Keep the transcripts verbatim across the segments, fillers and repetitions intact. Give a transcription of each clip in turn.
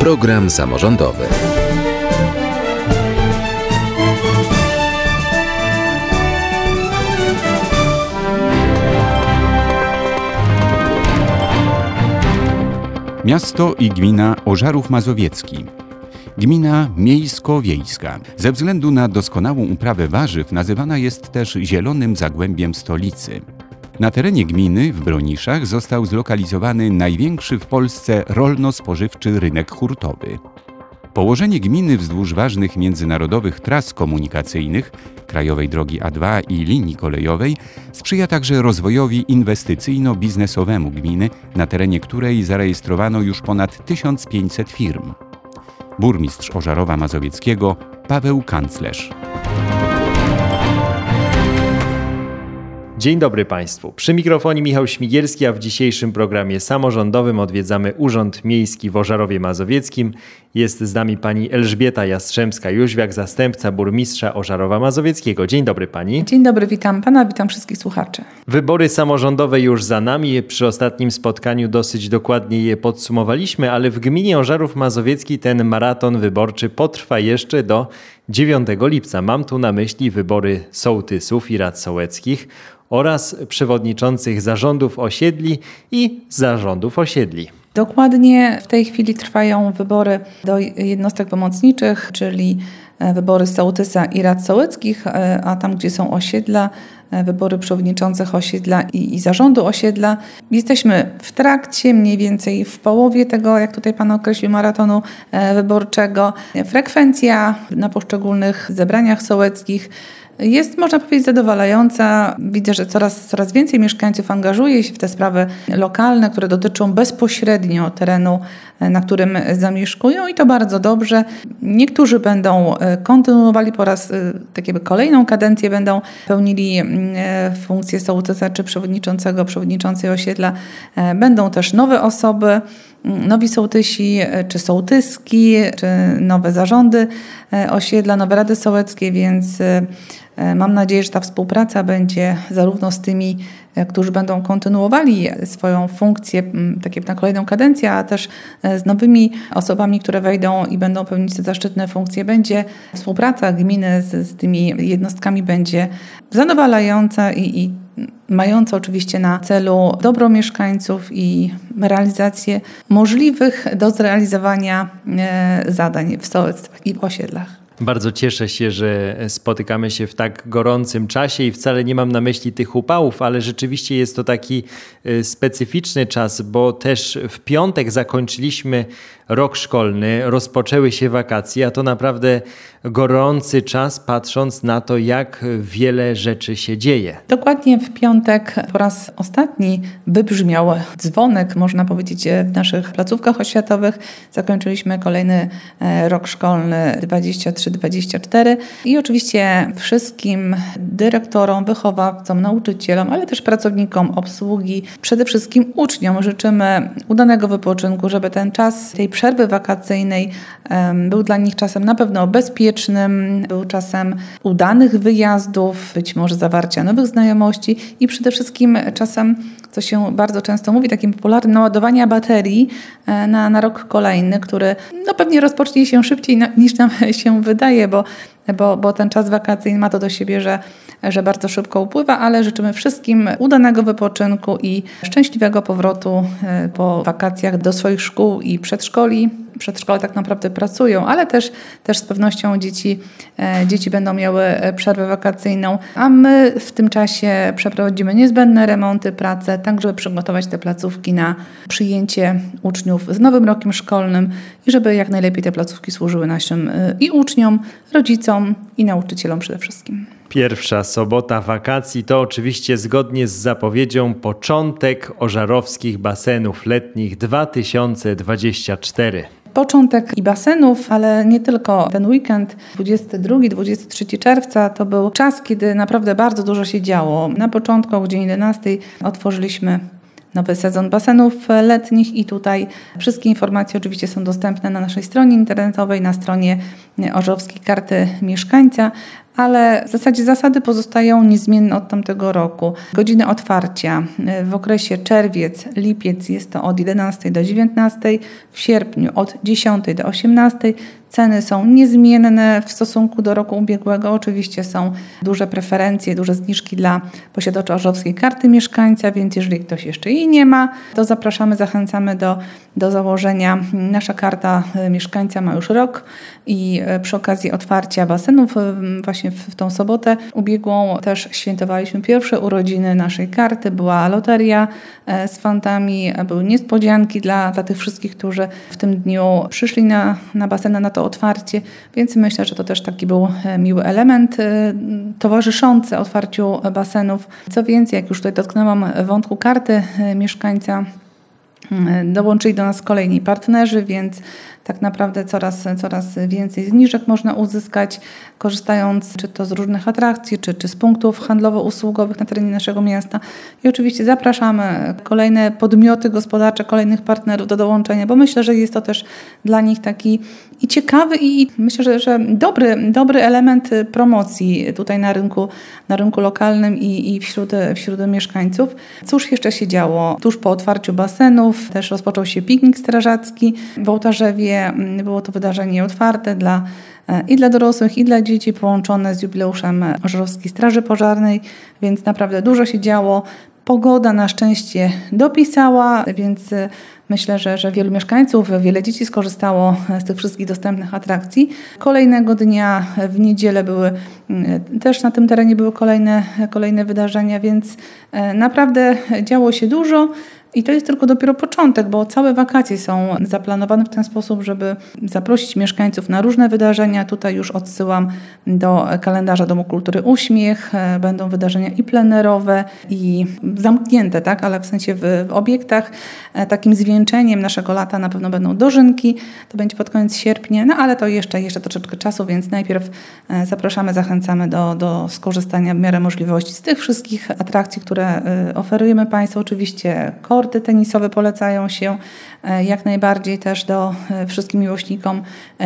Program samorządowy. Miasto i gmina Ożarów Mazowiecki. Gmina miejsko-wiejska. Ze względu na doskonałą uprawę warzyw nazywana jest też zielonym zagłębiem stolicy. Na terenie gminy w Broniszach został zlokalizowany największy w Polsce rolno-spożywczy rynek hurtowy. Położenie gminy wzdłuż ważnych międzynarodowych tras komunikacyjnych, krajowej drogi A dwa i linii kolejowej, sprzyja także rozwojowi inwestycyjno-biznesowemu gminy, na terenie której zarejestrowano już ponad tysiąc pięćset firm. Burmistrz Ożarowa Mazowieckiego Paweł Kanclerz. Dzień dobry Państwu. Przy mikrofonie Michał Śmigielski, a w dzisiejszym programie samorządowym odwiedzamy Urząd Miejski w Ożarowie Mazowieckim. Jest z nami pani Elżbieta Jastrzębska-Jóźwiak, zastępca burmistrza Ożarowa Mazowieckiego. Dzień dobry pani. Dzień dobry, witam pana, witam wszystkich słuchaczy. Wybory samorządowe już za nami. Przy ostatnim spotkaniu dosyć dokładnie je podsumowaliśmy, ale w gminie Ożarów Mazowiecki ten maraton wyborczy potrwa jeszcze do dziewiątego lipca. Mam tu na myśli wybory sołtysów i rad sołeckich oraz przewodniczących zarządów osiedli i zarządów osiedli. Dokładnie w tej chwili trwają wybory do jednostek pomocniczych, czyli wybory sołtysa i rad sołeckich, a tam, gdzie są osiedla, wybory przewodniczących osiedla i, i zarządu osiedla. Jesteśmy w trakcie, mniej więcej w połowie tego, jak tutaj pan określił, maratonu wyborczego. Frekwencja na poszczególnych zebraniach sołeckich jest, można powiedzieć, zadowalająca. Widzę, że coraz, coraz więcej mieszkańców angażuje się w te sprawy lokalne, które dotyczą bezpośrednio terenu, na którym zamieszkują i to bardzo dobrze. Niektórzy będą kontynuowali po raz, tak jakby kolejną kadencję, będą pełnili funkcję sołtysa czy przewodniczącego, przewodniczącej osiedla. Będą też nowe osoby, nowi sołtysi, czy sołtyski, czy nowe zarządy osiedla, nowe rady sołeckie, więc mam nadzieję, że ta współpraca będzie zarówno z tymi, którzy będą kontynuowali swoją funkcję tak jak na kolejną kadencję, a też z nowymi osobami, które wejdą i będą pełnić te zaszczytne funkcje. Będzie współpraca gminy z, z tymi jednostkami będzie zadowalająca i, i mająca oczywiście na celu dobro mieszkańców i realizację możliwych do zrealizowania zadań w sołectwach i osiedlach. Bardzo cieszę się, że spotykamy się w tak gorącym czasie i wcale nie mam na myśli tych upałów, ale rzeczywiście jest to taki specyficzny czas, bo też w piątek zakończyliśmy rok szkolny, rozpoczęły się wakacje, a to naprawdę gorący czas, patrząc na to, jak wiele rzeczy się dzieje. Dokładnie w piątek po raz ostatni wybrzmiał dzwonek, można powiedzieć, w naszych placówkach oświatowych. Zakończyliśmy kolejny rok szkolny dwadzieścia trzy dwadzieścia cztery i oczywiście wszystkim dyrektorom, wychowawcom, nauczycielom, ale też pracownikom obsługi, przede wszystkim uczniom życzymy udanego wypoczynku, żeby ten czas tej przerwy wakacyjnej um, był dla nich czasem na pewno bezpiecznym, był czasem udanych wyjazdów, być może zawarcia nowych znajomości i przede wszystkim czasem, co się bardzo często mówi, takim popularnym naładowania baterii na, na rok kolejny, który no, pewnie rozpocznie się szybciej na, niż nam się wydaje, bo, bo, bo ten czas wakacyjny ma to do siebie, że, że bardzo szybko upływa, ale życzymy wszystkim udanego wypoczynku i szczęśliwego powrotu po wakacjach do swoich szkół i przedszkoli. Przedszkole tak naprawdę pracują, ale też, też z pewnością dzieci, dzieci będą miały przerwę wakacyjną, a my w tym czasie przeprowadzimy niezbędne remonty, prace, tak żeby przygotować te placówki na przyjęcie uczniów z nowym rokiem szkolnym i żeby jak najlepiej te placówki służyły naszym i uczniom, rodzicom i nauczycielom przede wszystkim. Pierwsza sobota wakacji to oczywiście zgodnie z zapowiedzią początek ożarowskich basenów letnich dwa tysiące dwudziesty czwarty. Początek i basenów, ale nie tylko. Ten weekend dwudziestego drugiego dwudziestego trzeciego czerwca to był czas, kiedy naprawdę bardzo dużo się działo. Na początku o godzinie jedenastej otworzyliśmy nowy sezon basenów letnich i tutaj wszystkie informacje oczywiście są dostępne na naszej stronie internetowej, na stronie Ożarowskiej Karty Mieszkańca, ale w zasadzie zasady pozostają niezmienne od tamtego roku. Godziny otwarcia w okresie czerwiec, lipiec jest to od jedenastej do dziewiętnastej, w sierpniu od dziesiątej do osiemnastej. Ceny są niezmienne w stosunku do roku ubiegłego. Oczywiście są duże preferencje, duże zniżki dla posiadaczy Orzechowskiej Karty Mieszkańca, więc jeżeli ktoś jeszcze jej nie ma, to zapraszamy, zachęcamy do, do założenia. Nasza karta mieszkańca ma już rok i przy okazji otwarcia basenów właśnie w tą sobotę ubiegłą też świętowaliśmy pierwsze urodziny naszej karty. Była loteria z fantami, były niespodzianki dla, dla tych wszystkich, którzy w tym dniu przyszli na, na baseny, na to otwarcie, więc myślę, że to też taki był miły element towarzyszący otwarciu basenów. Co więcej, jak już tutaj dotknęłam wątku karty mieszkańca, dołączyli do nas kolejni partnerzy, więc tak naprawdę coraz, coraz więcej zniżek można uzyskać, korzystając czy to z różnych atrakcji, czy, czy z punktów handlowo-usługowych na terenie naszego miasta. I oczywiście zapraszamy kolejne podmioty gospodarcze, kolejnych partnerów do dołączenia, bo myślę, że jest to też dla nich taki i ciekawy i myślę, że, że dobry, dobry element promocji tutaj na rynku, na rynku lokalnym i, i wśród, wśród mieszkańców. Cóż jeszcze się działo? Tuż po otwarciu basenów też rozpoczął się piknik strażacki w Ołtarzewie. Było to wydarzenie otwarte dla, i dla dorosłych, i dla dzieci, połączone z jubileuszem Orzechowskiej Straży Pożarnej, więc naprawdę dużo się działo. Pogoda na szczęście dopisała, więc myślę, że, że wielu mieszkańców, wiele dzieci skorzystało z tych wszystkich dostępnych atrakcji. Kolejnego dnia w niedzielę były, też na tym terenie były kolejne, kolejne wydarzenia, więc naprawdę działo się dużo. I to jest tylko dopiero początek, bo całe wakacje są zaplanowane w ten sposób, żeby zaprosić mieszkańców na różne wydarzenia. Tutaj już odsyłam do kalendarza Domu Kultury Uśmiech. Będą wydarzenia i plenerowe, i zamknięte, tak, ale w sensie w, w obiektach. Takim zwieńczeniem naszego lata na pewno będą dożynki. To będzie pod koniec sierpnia, no ale to jeszcze, jeszcze troszeczkę czasu, więc najpierw zapraszamy, zachęcamy do, do skorzystania w miarę możliwości z tych wszystkich atrakcji, które oferujemy Państwu. Oczywiście korty tenisowe polecają się jak najbardziej też do wszystkim miłośnikom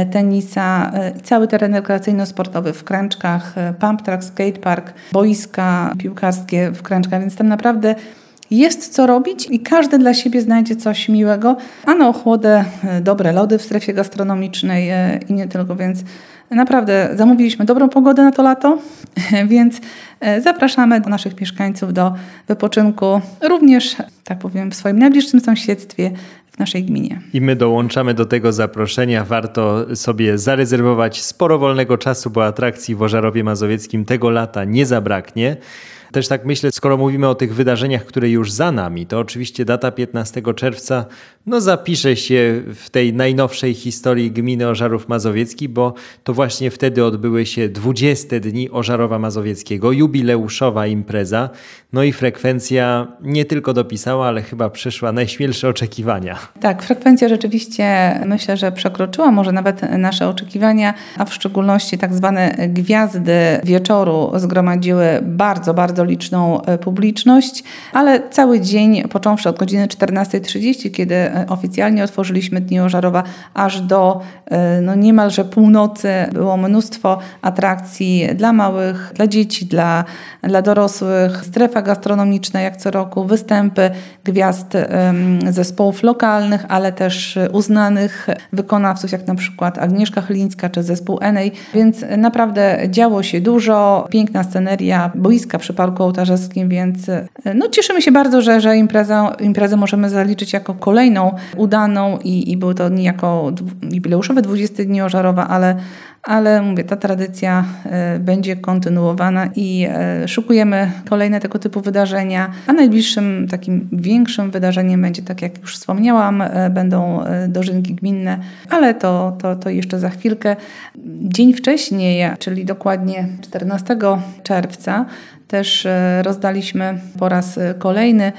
tenisa. Cały teren rekreacyjno-sportowy w Kręczkach, pump track, skatepark, boiska piłkarskie w Kręczkach, więc tam naprawdę jest co robić i każdy dla siebie znajdzie coś miłego, a na ochłodę dobre lody w strefie gastronomicznej i nie tylko, więc naprawdę zamówiliśmy dobrą pogodę na to lato, więc zapraszamy do naszych mieszkańców do wypoczynku również, tak powiem, w swoim najbliższym sąsiedztwie, w naszej gminie. I my dołączamy do tego zaproszenia. Warto sobie zarezerwować sporo wolnego czasu, bo atrakcji w Ożarowie Mazowieckim tego lata nie zabraknie. Też tak myślę, skoro mówimy o tych wydarzeniach, które już za nami, to oczywiście data piętnastego czerwca no zapisze się w tej najnowszej historii gminy Ożarów Mazowiecki, bo to właśnie wtedy odbyły się dwudzieste dni Ożarowa Mazowieckiego, jubileuszowa impreza. No i frekwencja nie tylko dopisała, ale chyba przeszła najśmielsze oczekiwania. Tak, frekwencja rzeczywiście myślę, że przekroczyła może nawet nasze oczekiwania, a w szczególności tak zwane gwiazdy wieczoru zgromadziły bardzo, bardzo liczną publiczność, ale cały dzień, począwszy od godziny czternastej trzydzieści, kiedy oficjalnie otworzyliśmy Dni Ożarowa, aż do no niemalże północy było mnóstwo atrakcji dla małych, dla dzieci, dla, dla dorosłych, strefa gastronomiczna jak co roku, występy gwiazd um, zespołów lokalnych, ale też uznanych wykonawców, jak na przykład Agnieszka Chylińska czy zespół Enej, więc naprawdę działo się dużo, piękna sceneria, boiska przy Parku Ołtarzewskim, więc no cieszymy się bardzo, że, że impreza, imprezę możemy zaliczyć jako kolejną udaną i, i były to niejako jubileuszowe dwudzieste Dni Ożarowa, ale Ale mówię, ta tradycja y, będzie kontynuowana i y, szykujemy kolejne tego typu wydarzenia. A najbliższym takim większym wydarzeniem będzie, tak jak już wspomniałam, y, będą y, dożynki gminne, ale to, to, to jeszcze za chwilkę. Dzień wcześniej, czyli dokładnie czternastego czerwca, też y, rozdaliśmy po raz kolejny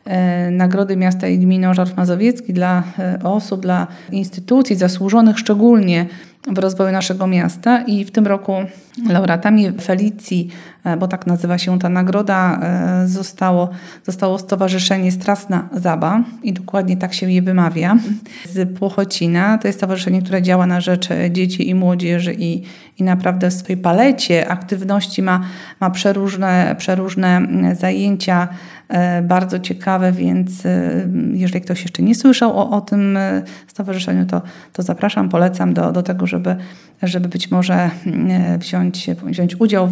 Nagrody Miasta i Gminy Ożarów Mazowiecki dla osób, dla instytucji zasłużonych szczególnie w rozwoju naszego miasta i w tym roku laureatami Felicji, bo tak nazywa się ta nagroda, zostało, zostało Stowarzyszenie Strasna Zaba i dokładnie tak się je wymawia, z Płochocina. To jest stowarzyszenie, które działa na rzecz dzieci i młodzieży i, i naprawdę w swojej palecie aktywności ma, ma przeróżne, przeróżne zajęcia, bardzo ciekawe, więc jeżeli ktoś jeszcze nie słyszał o, o tym stowarzyszeniu, to, to zapraszam, polecam do, do tego, żeby, żeby być może wziąć, wziąć udział w,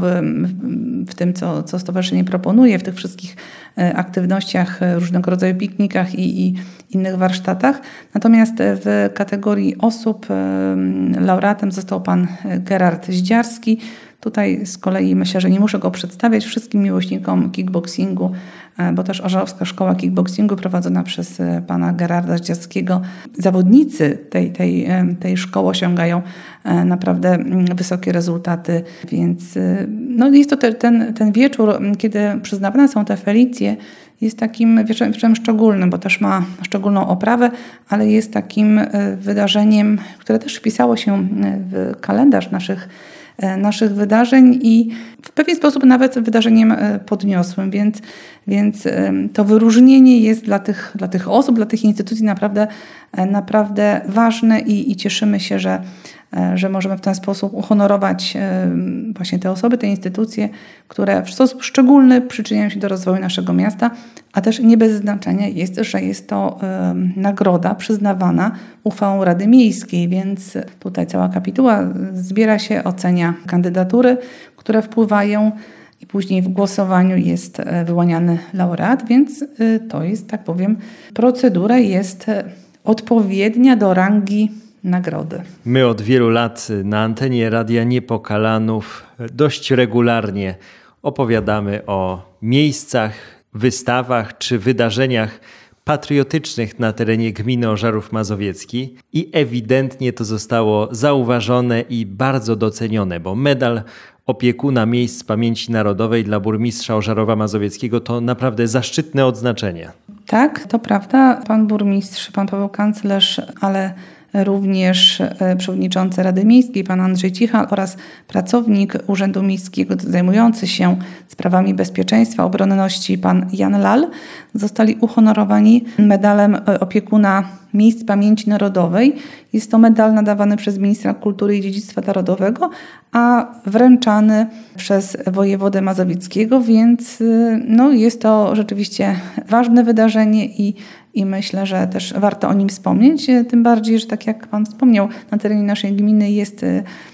w tym, co, co stowarzyszenie proponuje, w tych wszystkich aktywnościach, różnego rodzaju piknikach i, i innych warsztatach. Natomiast w kategorii osób laureatem został pan Gerard Zdziarski. Tutaj z kolei myślę, że nie muszę go przedstawiać wszystkim miłośnikom kickboxingu, bo też Ożarowska Szkoła Kickboxingu prowadzona przez pana Gerarda Zdziarskiego. Zawodnicy tej, tej, tej szkoły osiągają naprawdę wysokie rezultaty, więc no jest to te, ten, ten wieczór, kiedy przyznawane są te felicje, jest takim wieczorem szczególnym, bo też ma szczególną oprawę, ale jest takim wydarzeniem, które też wpisało się w kalendarz naszych naszych wydarzeń i w pewien sposób nawet wydarzeniem podniosłym, więc, więc to wyróżnienie jest dla tych, dla tych osób, dla tych instytucji naprawdę, naprawdę ważne i, i cieszymy się, że, że możemy w ten sposób uhonorować właśnie te osoby, te instytucje, które w sposób szczególny przyczyniają się do rozwoju naszego miasta, a też nie bez znaczenia jest, że jest to nagroda przyznawana uchwałą Rady Miejskiej, więc tutaj cała kapituła zbiera się, ocenia kandydatury, które wpływają i później w głosowaniu jest wyłaniany laureat, więc to jest, tak powiem, procedura jest odpowiednia do rangi nagrody. My od wielu lat na antenie Radia Niepokalanów dość regularnie opowiadamy o miejscach, wystawach czy wydarzeniach patriotycznych na terenie gminy Ożarów Mazowiecki i ewidentnie to zostało zauważone i bardzo docenione, bo medal opiekuna miejsc pamięci narodowej dla burmistrza Ożarowa Mazowieckiego to naprawdę zaszczytne odznaczenie. Tak, to prawda. Pan burmistrz, pan Paweł kanclerz, ale również przewodniczący Rady Miejskiej, pan Andrzej Cichal oraz pracownik Urzędu Miejskiego zajmujący się sprawami bezpieczeństwa, obronności, pan Jan Lal, zostali uhonorowani medalem opiekuna miejsc pamięci narodowej. Jest to medal nadawany przez ministra kultury i dziedzictwa narodowego, a wręczany przez wojewodę mazowieckiego, więc no, jest to rzeczywiście ważne wydarzenie i I myślę, że też warto o nim wspomnieć, tym bardziej, że tak jak pan wspomniał, na terenie naszej gminy jest,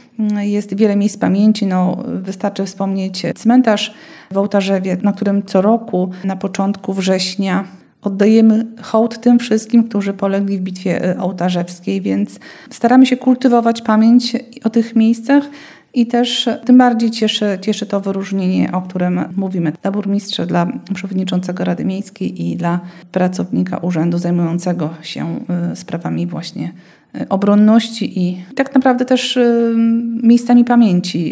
jest wiele miejsc pamięci. No, wystarczy wspomnieć cmentarz w Ołtarzewie, na którym co roku na początku września oddajemy hołd tym wszystkim, którzy polegli w bitwie ołtarzewskiej, więc staramy się kultywować pamięć o tych miejscach. I też tym bardziej cieszy, cieszy to wyróżnienie, o którym mówimy, dla burmistrza, dla przewodniczącego Rady Miejskiej i dla pracownika urzędu zajmującego się sprawami właśnie obronności i tak naprawdę też miejscami pamięci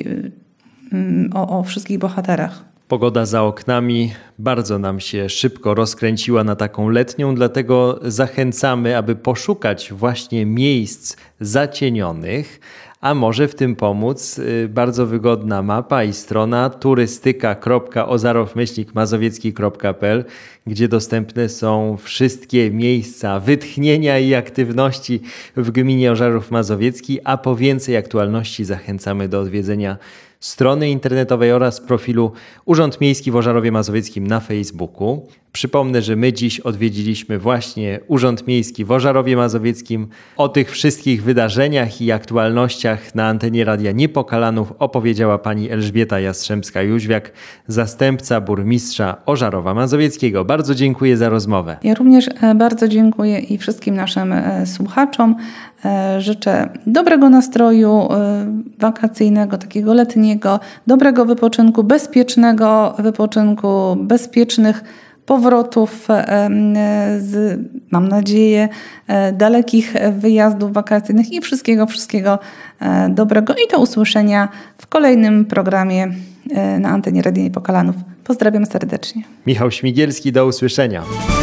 o, o wszystkich bohaterach. Pogoda za oknami bardzo nam się szybko rozkręciła na taką letnią, dlatego zachęcamy, aby poszukać właśnie miejsc zacienionych, a może w tym pomóc bardzo wygodna mapa i strona turystyka kropka ozarow myślnik mazowiecki kropka p l, gdzie dostępne są wszystkie miejsca wytchnienia i aktywności w gminie Ożarów Mazowiecki, a po więcej aktualności zachęcamy do odwiedzenia strony internetowej oraz profilu Urząd Miejski w Ożarowie Mazowieckim na Facebooku. Przypomnę, że my dziś odwiedziliśmy właśnie Urząd Miejski w Ożarowie Mazowieckim. O tych wszystkich wydarzeniach i aktualnościach na antenie Radia Niepokalanów opowiedziała pani Elżbieta Jastrzębska-Jóźwiak, zastępca burmistrza Ożarowa Mazowieckiego. Bardzo dziękuję za rozmowę. Ja również bardzo dziękuję i wszystkim naszym słuchaczom. Życzę dobrego nastroju wakacyjnego, takiego letniego, dobrego wypoczynku, bezpiecznego wypoczynku, bezpiecznych powrotów z, mam nadzieję, dalekich wyjazdów wakacyjnych i wszystkiego, wszystkiego dobrego i do usłyszenia w kolejnym programie na antenie Radia Niepokalanów. Pozdrawiam serdecznie. Michał Śmigielski, do usłyszenia.